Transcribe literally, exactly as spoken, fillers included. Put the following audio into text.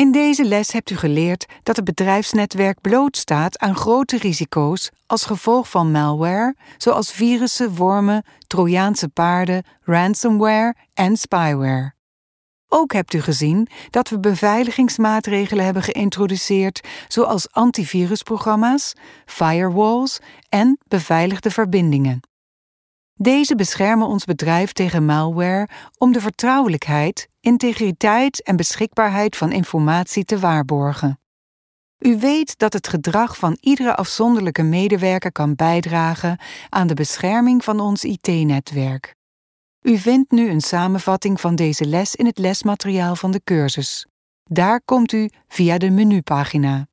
In deze les hebt u geleerd dat het bedrijfsnetwerk blootstaat aan grote risico's als gevolg van malware, zoals virussen, wormen, Trojaanse paarden, ransomware en spyware. Ook hebt u gezien dat we beveiligingsmaatregelen hebben geïntroduceerd, zoals antivirusprogramma's, firewalls en beveiligde verbindingen. Deze beschermen ons bedrijf tegen malware om de vertrouwelijkheid, integriteit en beschikbaarheid van informatie te waarborgen. U weet dat het gedrag van iedere afzonderlijke medewerker kan bijdragen aan de bescherming van ons I T-netwerk. U vindt nu een samenvatting van deze les in het lesmateriaal van de cursus. Daar komt u via de menupagina.